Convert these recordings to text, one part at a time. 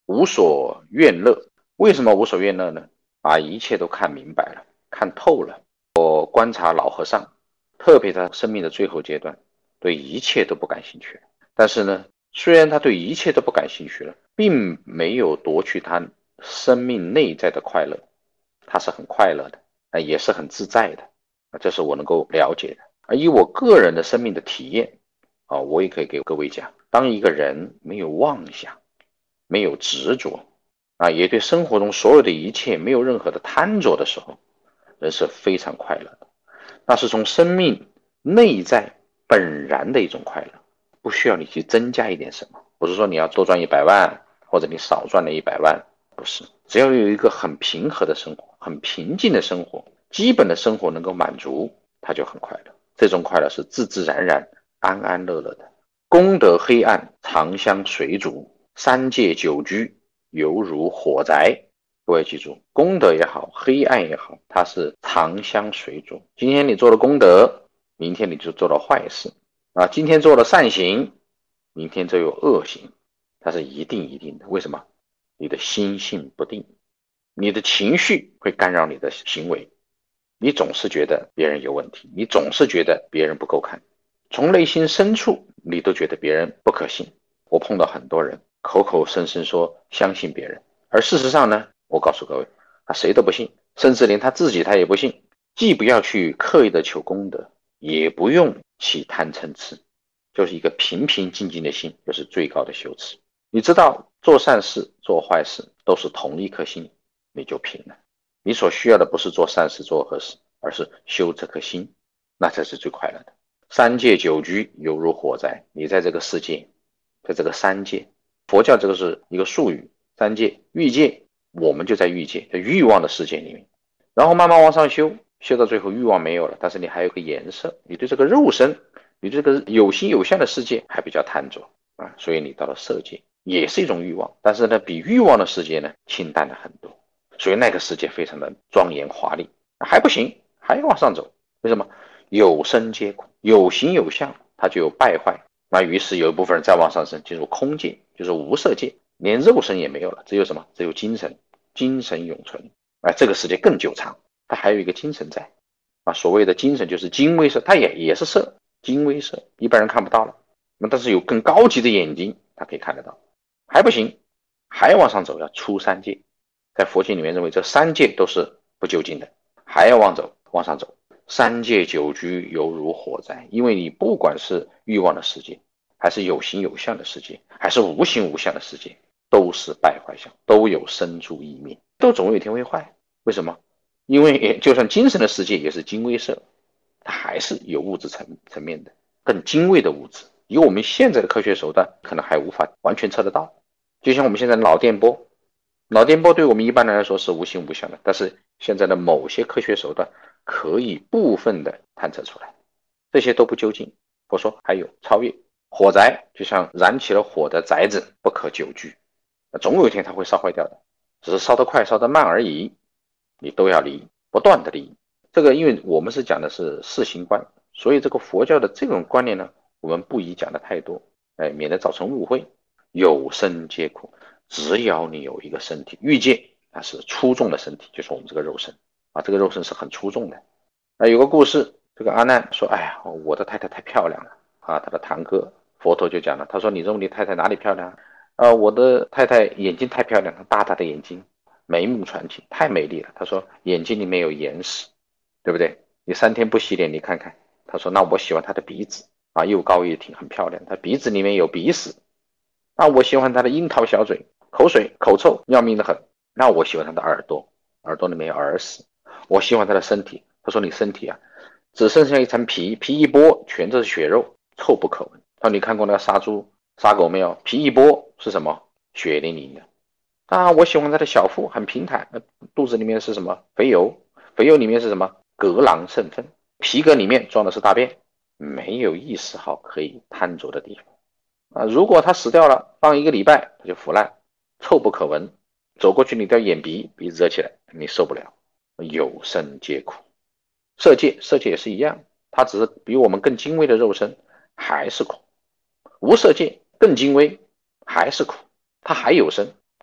无所怨乐。为什么无所怨乐呢？把一切都看明白了，看透了。我观察老和尚，特别他生命的最后阶段，对一切都不感兴趣。但是呢，虽然他对一切都不感兴趣了，并没有夺去他生命内在的快乐，他是很快乐的，也是很自在的，这是我能够了解的。而以我个人的生命的体验，我也可以给各位讲，当一个人没有妄想，没有执着，也对生活中所有的一切没有任何的贪着的时候，人是非常快乐的。那是从生命内在本然的一种快乐，不需要你去增加一点什么，不是说你要多赚100万，或者你少赚了100万，不是，只要有一个很平和的生活，很平静的生活，基本的生活能够满足，他就很快乐。这种快乐是自自然然、安安乐乐的。功德黑暗，常相随逐；三界久居，犹如火宅。各位记住，功德也好，黑暗也好，它是常相随逐。今天你做了功德，明天你就做了坏事今天做了善行，明天就有恶行，它是一定的。为什么？你的心性不定，你的情绪会干扰你的行为，你总是觉得别人有问题，你总是觉得别人不够看，从内心深处你都觉得别人不可信。我碰到很多人口口声声说相信别人，而事实上呢，我告诉各位，他谁都不信，甚至连他自己他也不信。既不要去刻意的求功德，也不用起贪嗔痴，就是一个平平静静的心，就是最高的修持。你知道做善事做坏事都是同一颗心，你就平了。你所需要的不是做善事做恶事，而是修这颗心，那才是最快乐的。三界久居犹如火灾，你在这个世界，在这个三界，佛教这个是一个术语，三界欲界，我们就在欲界，在欲望的世界里面，然后慢慢往上修，修到最后欲望没有了，但是你还有个颜色，你对这个肉身，你对这个有形有相的世界还比较贪着所以你到了色界也是一种欲望，但是呢，比欲望的世界呢清淡了很多，所以那个世界非常的庄严华丽，还不行，还要往上走。为什么？有生皆苦，有形有相，它就有败坏。那于是有一部分人再往上升，进入空界，就是无色界，连肉身也没有了，只有什么？只有精神，精神永存。这个世界更久长，它还有一个精神在所谓的精神就是精微色，它也是色，精微色，一般人看不到了。但是有更高级的眼睛，它可以看得到。还不行，还往上走，要出三界。在佛经里面认为这三界都是不究竟的，还要往上走。三界久居犹如火灾，因为你不管是欲望的世界，还是有形有相的世界，还是无形无相的世界，都是败坏相，都有生住异灭，都总有一天会坏。为什么？因为就算精神的世界也是精微色，它还是有物质层面的更精微的物质，以我们现在的科学手段可能还无法完全测得到。就像我们现在脑电波，脑电波对我们一般人来说是无形无相的，但是现在的某些科学手段可以部分的探测出来，这些都不究竟。我说还有超越火灾，就像燃起了火的宅子，不可久居，总有一天它会烧坏掉的，只是烧得快烧得慢而已，你都要离，不断的离。这个因为我们是讲的是四行观，所以这个佛教的这种观念呢，我们不宜讲的太多，免得造成误会。有生皆苦，只要你有一个身体，欲界它是粗重的身体，就是我们这个肉身这个肉身是很粗重的。有个故事，这个阿难说，哎呀，我的太太太漂亮了他的堂哥佛陀就讲了，他说你认为你太太哪里漂亮我的太太眼睛太漂亮了，大大的眼睛，眉目传情，太美丽了。他说眼睛里面有眼屎，对不对？你3天不洗脸，你看看。他说那我喜欢她的鼻子又高又挺，很漂亮，她鼻子里面有鼻屎。那我喜欢她的樱桃小嘴，口水口臭要命的很。那我喜欢她的耳朵，耳朵里面有耳屎。我喜欢她的身体，他说你身体只剩下一层皮，皮一剥全都是血肉，臭不可闻。他说你看过那个杀猪杀狗没有？皮一剥是什么？血淋淋的。我喜欢她的小腹很平坦，肚子里面是什么？肥油，肥油里面是什么？革囊甚分，皮革里面装的是大便，没有一丝毫可以贪着的地方如果他死掉了，放1个礼拜他就腐烂，臭不可闻，走过去你都要眼鼻，鼻子热起来，你受不了。有生皆苦。色界也是一样，它只是比我们更精微的肉身，还是苦。无色界更精微，还是苦，它还有生，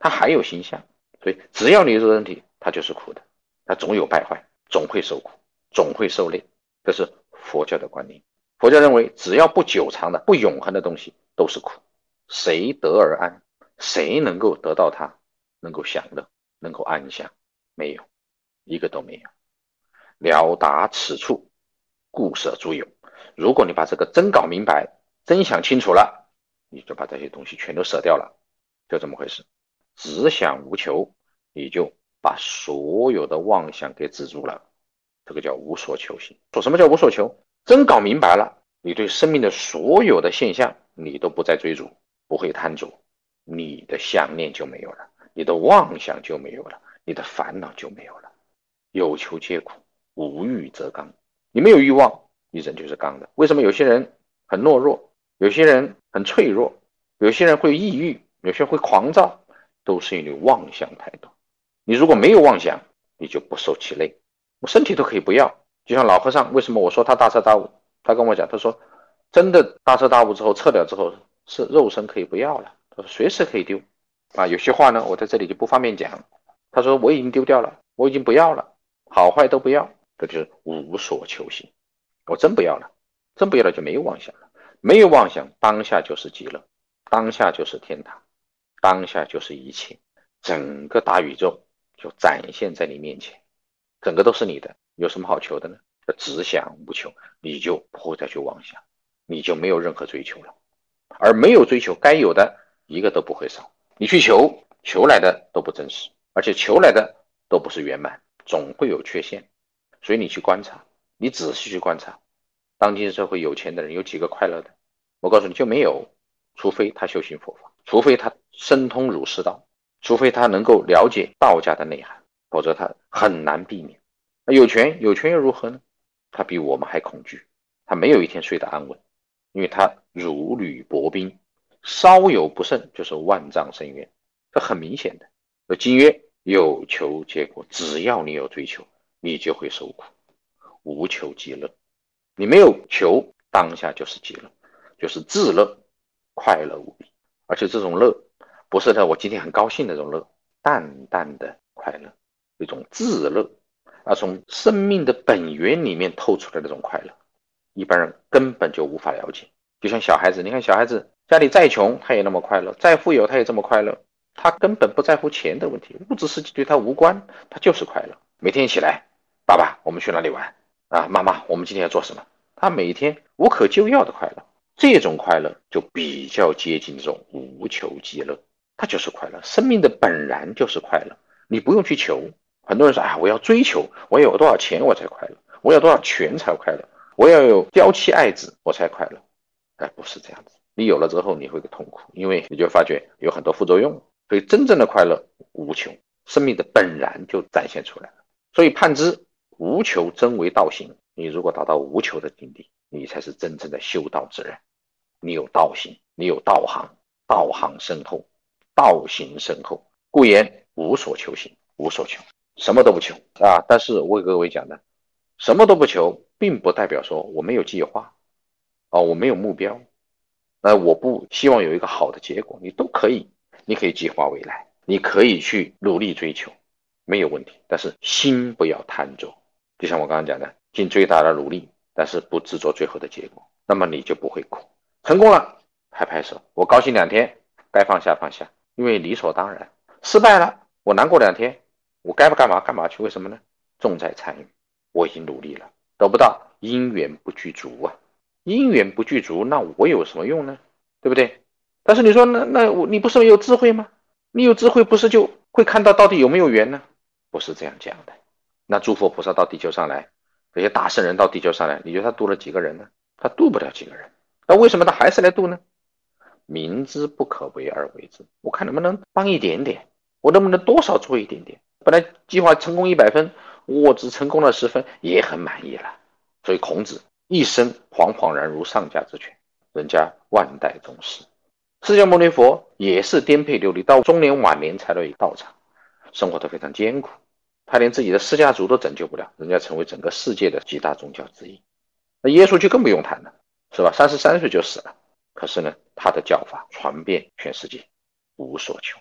它还有形象。所以只要你有这个身体，它就是苦的，它总有败坏，总会受苦，总会受累。这是佛教的观念。佛教认为，只要不久长的、不永恒的东西都是苦。谁得而安？谁能够得到它，能够享乐，能够安详？没有，一个都没有。了达此处，故舍诸有。如果你把这个真搞明白，真想清楚了，你就把这些东西全都舍掉了，就这么回事。只想无求，你就把所有的妄想给止住了，这个叫无所求心。说什么叫无所求？真搞明白了，你对生命的所有的现象，你都不再追逐，不会贪着，你的想念就没有了，你的妄想就没有了，你的烦恼就没有了。有求皆苦，无欲则刚。你没有欲望，你人就是刚的。为什么有些人很懦弱，有些人很脆弱，有些人会抑郁，有些人会狂躁，都是因为妄想太多。你如果没有妄想，你就不受其累。我身体都可以不要，就像老和尚，为什么我说他大彻大悟？他跟我讲，他说真的大彻大悟之后，撤掉之后，是肉身可以不要了，他说随时可以丢。有些话呢，我在这里就不方便讲。他说我已经丢掉了，我已经不要了，好坏都不要，这就是无所求心。我真不要了，真不要了就没有妄想了，没有妄想，当下就是极乐，当下就是天堂，当下就是一切，整个大宇宙就展现在你面前，整个都是你的，有什么好求的呢？只想无求，你就不会再去妄想，你就没有任何追求了，而没有追求，该有的一个都不会少。你去求，求来的都不真实，而且求来的都不是圆满，总会有缺陷。所以你去观察，你仔细去观察，当今社会有钱的人有几个快乐的？我告诉你就没有，除非他修行佛法，除非他深通儒释道，除非他能够了解道家的内涵，否则他很难避免。有权又如何呢？他比我们还恐惧，他没有一天睡得安稳，因为他如履薄冰，稍有不慎就是万丈深渊，这很明显的。经曰有求皆果，只要你有追求，你就会受苦。无求即乐，你没有求，当下就是极乐，就是自乐，快乐无比。而且这种乐不是我今天很高兴的这种乐，淡淡的快乐，一种自乐，从生命的本源里面透出来的这种快乐，一般人根本就无法了解。就像小孩子，你看小孩子家里再穷他也那么快乐，再富有他也这么快乐，他根本不在乎钱的问题，物质世界对他无关，他就是快乐。每天起来，爸爸我们去哪里玩妈妈我们今天要做什么，他每天无可救药的快乐。这种快乐就比较接近这种无求极乐，它就是快乐，生命的本然就是快乐，你不用去求。很多人说我要追求，我要有多少钱我才快乐，我要多少权才快乐，我要有娇妻爱子我才快乐。不是这样子，你有了之后你会痛苦，因为你就发觉有很多副作用。所以真正的快乐无求，生命的本然就展现出来了。所以判之无求真为道行，你如果达到无求的境地，你才是真正的修道之人。你有道行，你有道行，道行深厚，道行深厚，故言无所求行，无所求，什么都不求但是我给各位讲的，什么都不求，并不代表说我没有计划我没有目标，我不希望有一个好的结果，你都可以，你可以计划未来，你可以去努力追求，没有问题，但是心不要贪着。就像我刚刚讲的，尽最大的努力，但是不执着最后的结果，那么你就不会苦。成功了拍拍手，我高兴2天，该放下放下，因为理所当然。失败了我难过2天，我该不干嘛去，为什么呢？重在参与，我已经努力了，得不到因缘不具足因缘不具足，那我有什么用呢？对不对？但是你说你不是有智慧吗？你有智慧不是就会看到底有没有缘呢？不是这样讲的。那诸佛菩萨到地球上来，这些大圣人到地球上来，你觉得他度了几个人呢？他度不了几个人。那为什么他还是来度呢？明知不可为而为之，我看能不能帮一点点，我能不能多少做一点点。本来计划成功100分，我只成功了10分，也很满意了。所以孔子一生惶惶然如上驾之犬，人家万代宗师。释迦牟尼佛也是颠沛流离，到中年晚年才到一个道场，生活得非常艰苦，他连自己的释迦族都拯救不了，人家成为整个世界的几大宗教之一。那耶稣就更不用谈了，是吧？33岁就死了，可是呢，他的教法传遍全世界，无所求。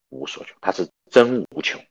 无所求，他是真无求。